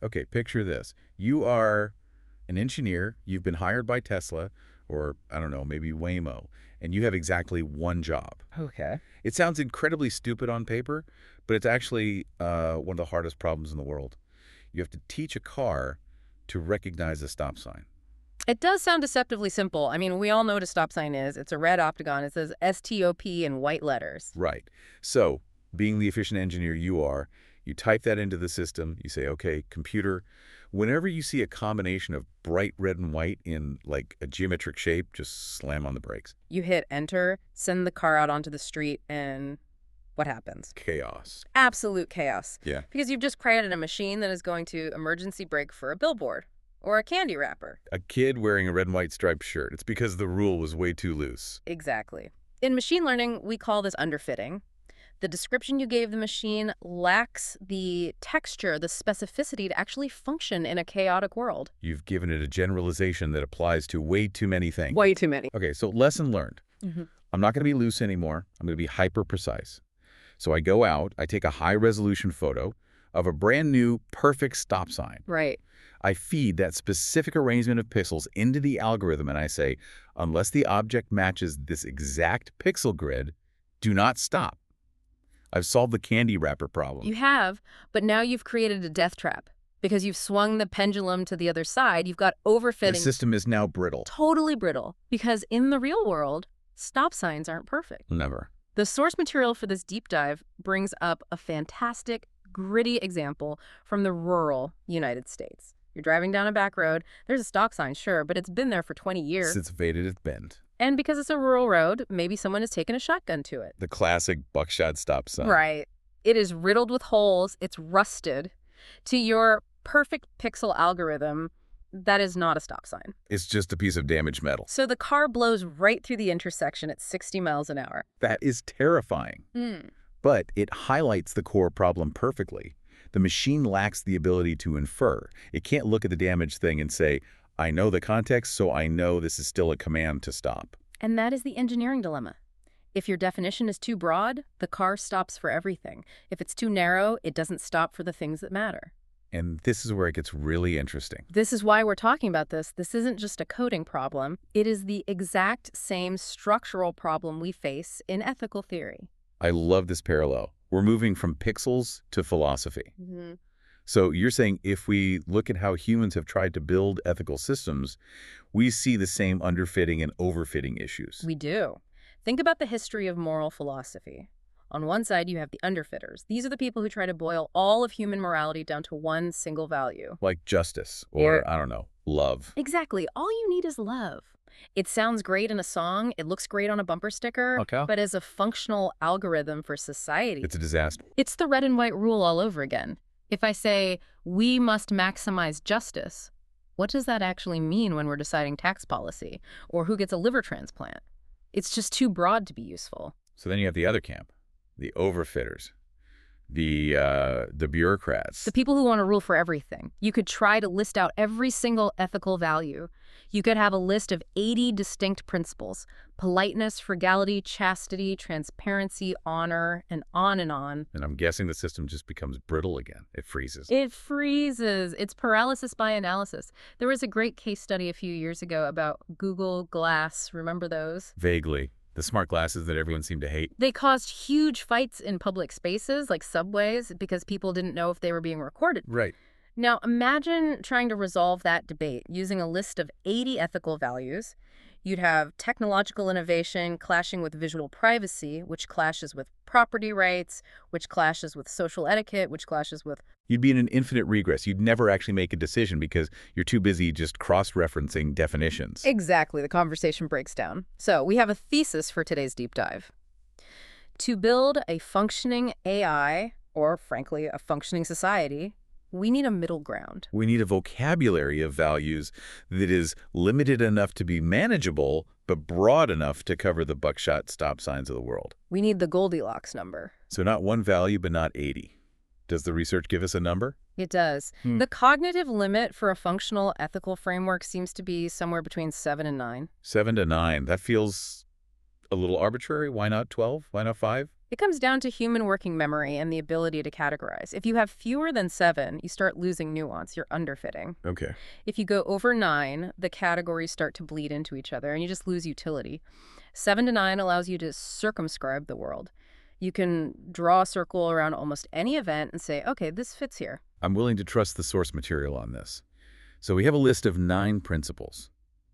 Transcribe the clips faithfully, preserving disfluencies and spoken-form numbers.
Okay, picture this. You are an engineer. You've been hired by Tesla or, I don't know, maybe Waymo, and you have exactly one job. Okay. It sounds incredibly stupid on paper, but it's actually uh, one of the hardest problems in the world. You have to teach a car to recognize a stop sign. It does sound deceptively simple. I mean, we all know what a stop sign is. It's a red octagon. It says S T O P in white letters. Right. So, being the efficient engineer you are, you type that into the system. You say, okay, computer, whenever you see a combination of bright red and white in like a geometric shape, just slam on the brakes. You hit enter, send the car out onto the street, and what happens? Chaos. Absolute chaos. Yeah. Because you've just created a machine that is going to emergency brake for a billboard or a candy wrapper. A kid wearing a red and white striped shirt. It's because the rule was way too loose. Exactly. In machine learning, we call this underfitting. The description you gave the machine lacks the texture, the specificity to actually function in a chaotic world. You've given it a generalization that applies to way too many things. Way too many. Okay, so lesson learned. Mm-hmm. I'm not going to be loose anymore. I'm going to be hyper precise. So I go out, I take a high resolution photo of a brand new perfect stop sign. Right. I feed that specific arrangement of pixels into the algorithm and I say, unless the object matches this exact pixel grid, do not stop. I've solved the candy wrapper problem. You have, but now you've created a death trap because you've swung the pendulum to the other side. You've got overfitting. The system is now brittle. Totally brittle. Because in the real world, stop signs aren't perfect. Never. The source material for this deep dive brings up a fantastic, gritty example from the rural United States. You're driving down a back road. There's a stop sign, sure, but it's been there for twenty years. Since faded its bend. And because it's a rural road, maybe someone has taken a shotgun to it. The classic buckshot stop sign. Right. It is riddled with holes. It's rusted. To your perfect pixel algorithm, that is not a stop sign. It's just a piece of damaged metal. So the car blows right through the intersection at sixty miles an hour. That is terrifying. Mm. But it highlights the core problem perfectly. The machine lacks the ability to infer. It can't look at the damaged thing and say, I know the context, so I know this is still a command to stop. And that is the engineering dilemma. If your definition is too broad, the car stops for everything. If it's too narrow, it doesn't stop for the things that matter. And this is where it gets really interesting. This is why we're talking about this. This isn't just a coding problem. It is the exact same structural problem we face in ethical theory. I love this parallel. We're moving from pixels to philosophy. Mm-hmm. So you're saying if we look at how humans have tried to build ethical systems, we see the same underfitting and overfitting issues. We do. Think about the history of moral philosophy. On one side, you have the underfitters. These are the people who try to boil all of human morality down to one single value. Like justice or, Yeah. I don't know, love. Exactly. All you need is love. It sounds great in a song. It looks great on a bumper sticker. Okay. But as a functional algorithm for society, It's a disaster. it's the red and white rule all over again. If I say, we must maximize justice, what does that actually mean when we're deciding tax policy or who gets a liver transplant? It's just too broad to be useful. So then you have the other camp, the overfitters, the uh, the bureaucrats. The people who want to rule for everything. You could try to list out every single ethical value. You could have a list of eighty distinct principles: politeness, frugality, chastity, transparency, honor, and on and on. And I'm guessing the system just becomes brittle again. It freezes. It freezes. It's paralysis by analysis. There was a great case study a few years ago about Google Glass. Remember those? Vaguely. The smart glasses that everyone seemed to hate. They caused huge fights in public spaces like subways because people didn't know if they were being recorded. Right. Now, imagine trying to resolve that debate using a list of eighty ethical values. You'd have technological innovation clashing with visual privacy, which clashes with property rights, which clashes with social etiquette, which clashes with... You'd be in an infinite regress. You'd never actually make a decision because you're too busy just cross-referencing definitions. Exactly. The conversation breaks down. So we have a thesis for today's deep dive. To build a functioning A I, or frankly, a functioning society, we need a middle ground. We need a vocabulary of values that is limited enough to be manageable, but broad enough to cover the buckshot stop signs of the world. We need the Goldilocks number. So not one value, but not eighty. Does the research give us a number? It does. Hmm. The cognitive limit for a functional ethical framework seems to be somewhere between seven and nine. Seven to nine. That feels a little arbitrary. Why not twelve? Why not five? It comes down to human working memory and the ability to categorize. If you have fewer than seven, you start losing nuance. You're underfitting. Okay. If you go over nine, the categories start to bleed into each other and you just lose utility. Seven to nine allows you to circumscribe the world. You can draw a circle around almost any event and say, okay, this fits here. I'm willing to trust the source material on this. So we have a list of nine principles.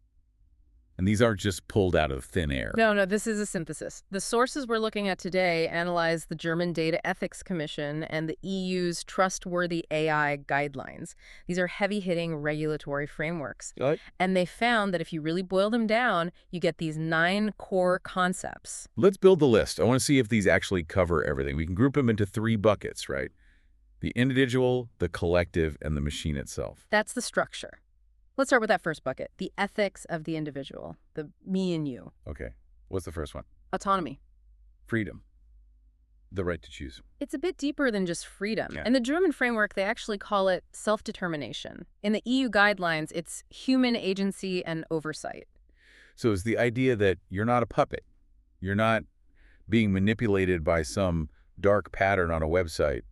And these aren't just pulled out of thin air. No, no, this is a synthesis. The sources we're looking at today analyze the German Data Ethics Commission and the E U's Trustworthy A I Guidelines. These are heavy-hitting regulatory frameworks. Right. And they found that if you really boil them down, you get these nine core concepts. Let's build the list. I want to see if these actually cover everything. We can group them into three buckets, right? The individual, the collective, and the machine itself. That's the structure. Let's start with that first bucket, the ethics of the individual, the me and you. Okay. What's the first one? Autonomy. Freedom. The right to choose. It's a bit deeper than just freedom. Yeah. In the German framework, they actually call it self-determination. In the E U guidelines, it's human agency and oversight. So it's the idea that you're not a puppet. You're not being manipulated by some dark pattern on a website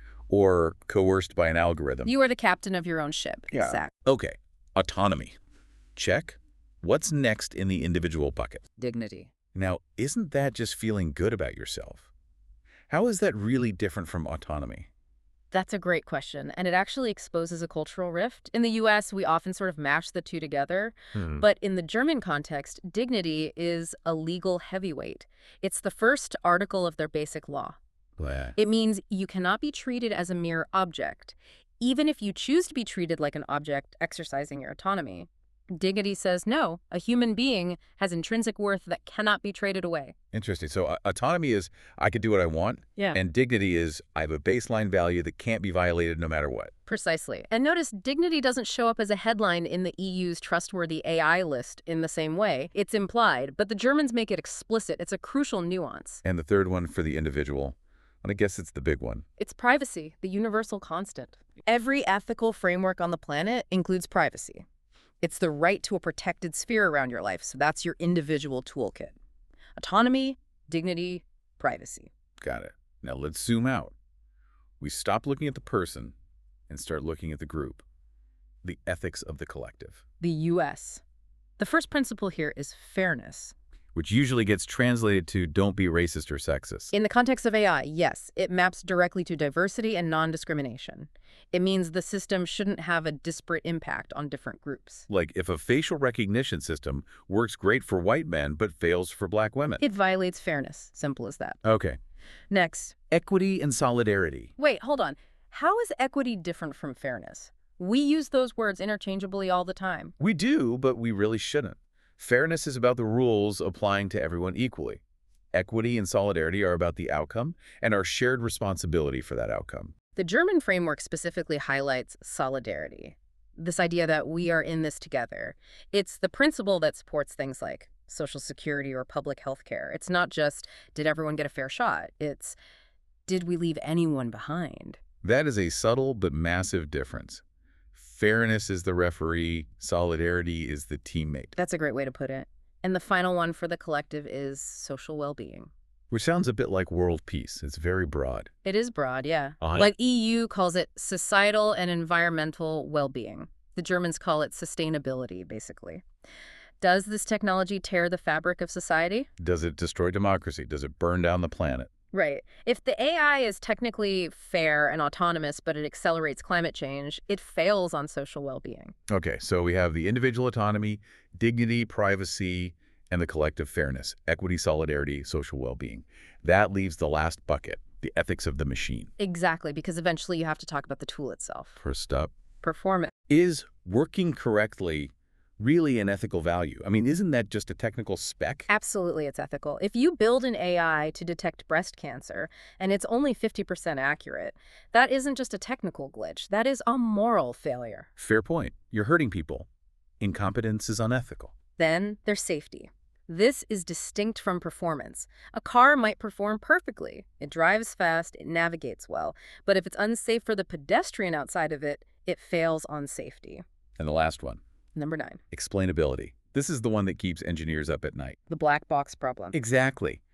or coerced by an algorithm. You are the captain of your own ship. Yeah. Exactly. Okay. Autonomy. Check. What's next in the individual bucket? Dignity. Now, isn't that just feeling good about yourself? How is that really different from autonomy? That's a great question, and it actually exposes a cultural rift. In the U S, we often sort of mash the two together, Hmm. but in the German context, dignity is a legal heavyweight. It's the first article of their basic law. Blah. It means you cannot be treated as a mere object, even if you choose to be treated like an object exercising your autonomy. Dignity says no, a human being has intrinsic worth that cannot be traded away. Interesting. So uh, autonomy is I can do what I want, Yeah. and dignity is I have a baseline value that can't be violated no matter what. Precisely. And notice dignity doesn't show up as a headline in the E U's Trustworthy A I list in the same way. It's implied, but the Germans make it explicit. It's a crucial nuance. And the third one for the individual, and I guess it's the big one. It's privacy, the universal constant. Every ethical framework on the planet includes privacy. It's the right to a protected sphere around your life, so that's your individual toolkit. Autonomy, dignity, privacy. Got it. Now let's zoom out. We stop looking at the person and start looking at the group. The ethics of the collective. The U S. The first principle here is fairness. Which usually gets translated to don't be racist or sexist. In the context of A I, yes, it maps directly to diversity and non-discrimination. It means the system shouldn't have a disparate impact on different groups. Like if a facial recognition system works great for white men but fails for black women. It violates fairness. Simple as that. Okay. Next. Equity and solidarity. Wait, hold on. How is equity different from fairness? We use those words interchangeably all the time. We do, but we really shouldn't. Fairness is about the rules applying to everyone equally. Equity and solidarity are about the outcome and our shared responsibility for that outcome. The German framework specifically highlights solidarity, this idea that we are in this together. It's the principle that supports things like Social Security or public health care. It's not just, did everyone get a fair shot? It's, did we leave anyone behind? That is a subtle but massive difference. Fairness is the referee, solidarity is the teammate. That's a great way to put it. And the final one for the collective is social well-being. Which sounds a bit like world peace. It's very broad. It is broad, yeah. Uh, Like E U calls it societal and environmental well-being. The Germans call it sustainability, basically. Does this technology tear the fabric of society? Does it destroy democracy? Does it burn down the planet? Right. If the A I is technically fair and autonomous, but it accelerates climate change, it fails on social well-being. Okay, so we have the individual autonomy, dignity, privacy, and the collective fairness, equity, solidarity, social well-being. That leaves the last bucket, the ethics of the machine. Exactly, because eventually you have to talk about the tool itself. First up, Performance. is working correctly really an ethical value? I mean, isn't that just a technical spec? Absolutely, it's ethical. If you build an A I to detect breast cancer and it's only fifty percent accurate, that isn't just a technical glitch. That is a moral failure. Fair point. You're hurting people. Incompetence is unethical. Then there's safety. This is distinct from performance. A car might perform perfectly. It drives fast, it navigates well. But if it's unsafe for the pedestrian outside of it, it fails on safety. And the last one, Number nine, explainability. This is the one that keeps engineers up at night. the black box problem. Exactly.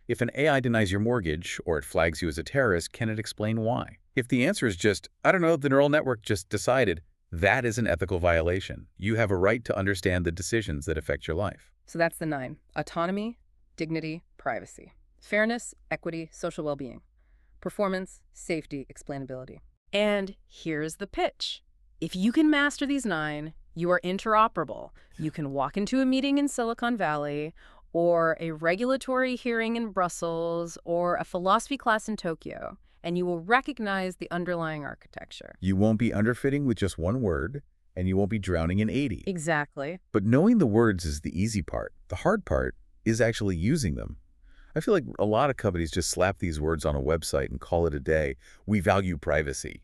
If an A I denies your mortgage or it flags you as a terrorist, can it explain why? If the answer is just, I don't know, the neural network just decided, that is an ethical violation. You have a right to understand the decisions that affect your life. So that's the nine. Autonomy, dignity, privacy. Fairness, equity, social well-being. Performance, safety, explainability. And here's the pitch. If you can master these nine, you are interoperable. You can walk into a meeting in Silicon Valley, or a regulatory hearing in Brussels, or a philosophy class in Tokyo, and you will recognize the underlying architecture. You won't be underfitting with just one word, and you won't be drowning in eighty. Exactly. But knowing the words is the easy part. The hard part is actually using them. I feel like a lot of companies just slap these words on a website and call it a day. We value privacy.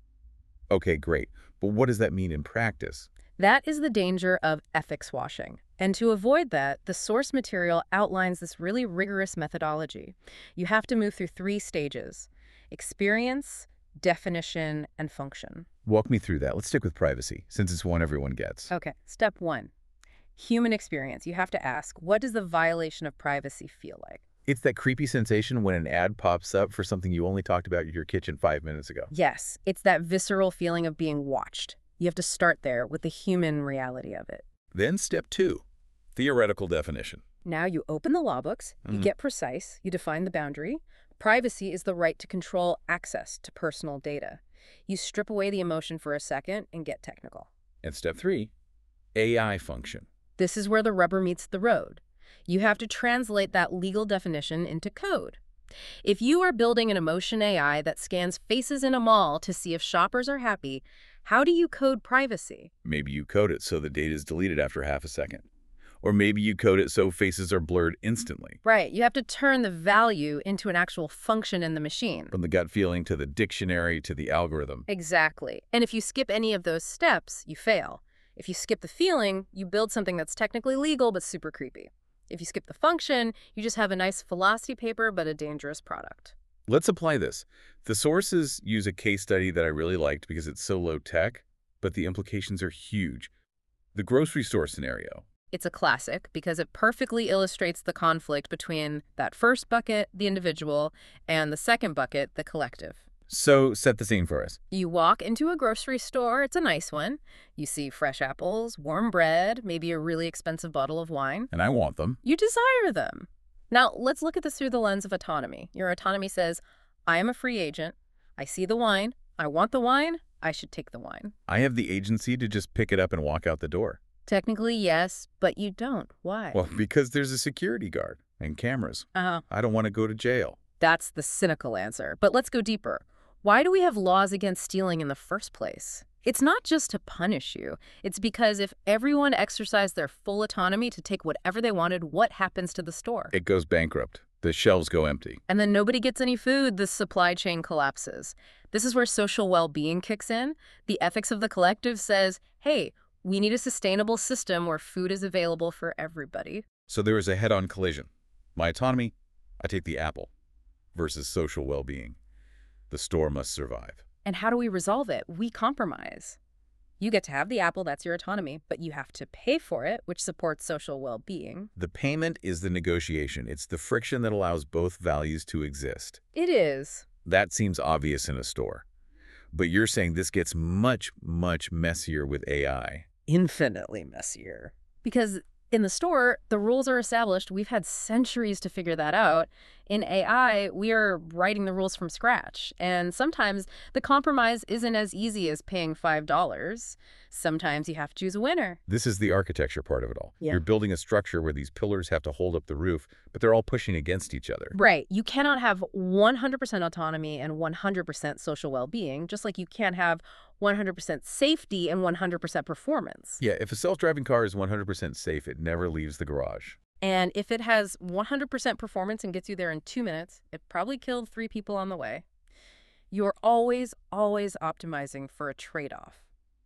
Okay, great. But what does that mean in practice? That is the danger of ethics washing. And to avoid that, the source material outlines this really rigorous methodology. You have to move through three stages: experience, definition, and function. Walk me through that. Let's stick with privacy, since it's one everyone gets. Okay, step one, human experience. You have to ask, what does the violation of privacy feel like? It's that creepy sensation when an ad pops up for something you only talked about in your kitchen five minutes ago. Yes, it's that visceral feeling of being watched. You have to start there with the human reality of it. Then step two, theoretical definition. Now you open the law books, you Mhm. get precise, you define the boundary. Privacy is the right to control access to personal data. You strip away the emotion for a second and get technical. And step three, A I function. This is where the rubber meets the road. You have to translate that legal definition into code. If you are building an emotion A I that scans faces in a mall to see if shoppers are happy, how do you code privacy? Maybe you code it so the data is deleted after half a second. Or maybe you code it so faces are blurred instantly. Right, you have to turn the value into an actual function in the machine. From the gut feeling to the dictionary to the algorithm. Exactly. And if you skip any of those steps, you fail. If you skip the feeling, you build something that's technically legal but super creepy. If you skip the function, you just have a nice velocity paper but a dangerous product. Let's apply this. The sources use a case study that I really liked because it's so low tech, but the implications are huge. The grocery store scenario. It's a classic because it perfectly illustrates the conflict between that first bucket, the individual, and the second bucket, the collective. So set the scene for us. You walk into a grocery store, it's a nice one. You see fresh apples, warm bread, maybe a really expensive bottle of wine. And I want them. You desire them. Now, let's look at this through the lens of autonomy. Your autonomy says, I am a free agent. I see the wine. I want the wine. I should take the wine. I have the agency to just pick it up and walk out the door. Technically, yes, but you don't. Why? Well, because there's a security guard and cameras. Uh-huh. I don't want to go to jail. That's the cynical answer. But let's go deeper. Why do we have laws against stealing in the first place? It's not just to punish you. It's because if everyone exercised their full autonomy to take whatever they wanted, what happens to the store? It goes bankrupt. The shelves go empty. And then nobody gets any food, the supply chain collapses. This is where social well-being kicks in. The ethics of the collective says, hey, we need a sustainable system where food is available for everybody. So there is a head-on collision. My autonomy, I take the apple, versus social well-being. The store must survive. And how do we resolve it? We compromise. You get to have the apple, that's your autonomy, but you have to pay for it, which supports social well-being. The payment is the negotiation. It's the friction that allows both values to exist. It is. That seems obvious in a store. But you're saying this gets much, much messier with A I. Infinitely messier. Because in the store, the rules are established. We've had centuries to figure that out. In A I, we are writing the rules from scratch. And sometimes the compromise isn't as easy as paying five dollars. Sometimes you have to choose a winner. This is the architecture part of it all. Yeah. You're building a structure where these pillars have to hold up the roof, but they're all pushing against each other. Right. You cannot have one hundred percent autonomy and one hundred percent social well-being, just like you can't have one hundred percent safety and one hundred percent performance. Yeah, if a self-driving car is one hundred percent safe, it never leaves the garage. And if it has one hundred percent performance and gets you there in two minutes, it probably killed three people on the way. You're always, always optimizing for a trade-off.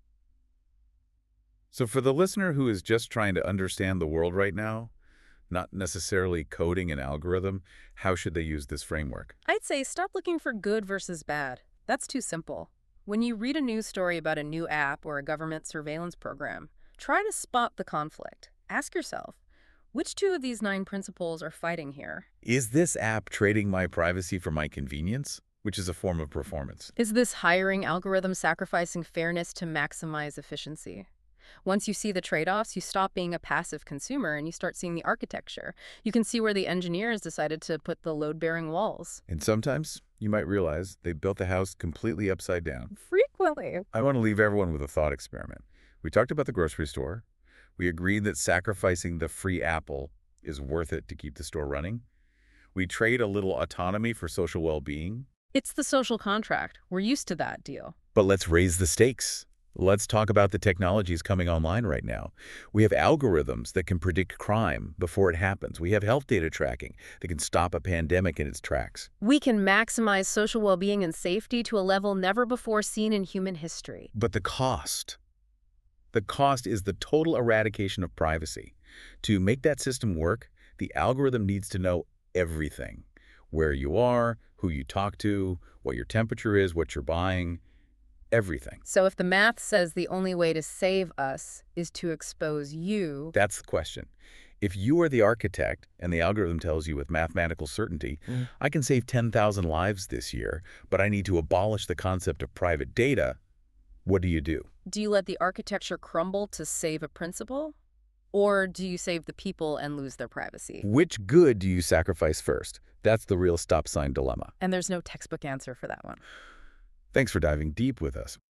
So for the listener who is just trying to understand the world right now, not necessarily coding an algorithm, how should they use this framework? I'd say stop looking for good versus bad. That's too simple. When you read a news story about a new app or a government surveillance program, try to spot the conflict. Ask yourself, Which two of these nine principles are fighting here? Is this app trading my privacy for my convenience, which is a form of performance? Is this hiring algorithm sacrificing fairness to maximize efficiency? Once you see the trade-offs, you stop being a passive consumer and you start seeing the architecture. You can see where the engineers decided to put the load-bearing walls. And sometimes you might realize they built the house completely upside down. Frequently. I want to leave everyone with a thought experiment. We talked about the grocery store. We agreed that sacrificing the free apple is worth it to keep the store running. We trade a little autonomy for social well-being. It's the social contract. We're used to that deal. But let's raise the stakes. Let's talk about the technologies coming online right now. We have algorithms that can predict crime before it happens. We have health data tracking that can stop a pandemic in its tracks. We can maximize social well-being and safety to a level never before seen in human history. But the cost, the cost is the total eradication of privacy. To make that system work, the algorithm needs to know everything. Where you are, who you talk to, what your temperature is, what you're buying. Everything. So if the math says the only way to save us is to expose you... That's the question. If you are the architect and the algorithm tells you with mathematical certainty, mm. I can save ten thousand lives this year, but I need to abolish the concept of private data, what do you do? Do you let the architecture crumble to save a principle? Or do you save the people and lose their privacy? Which good do you sacrifice first? That's the real stop sign dilemma. And there's no textbook answer for that one. Thanks for diving deep with us.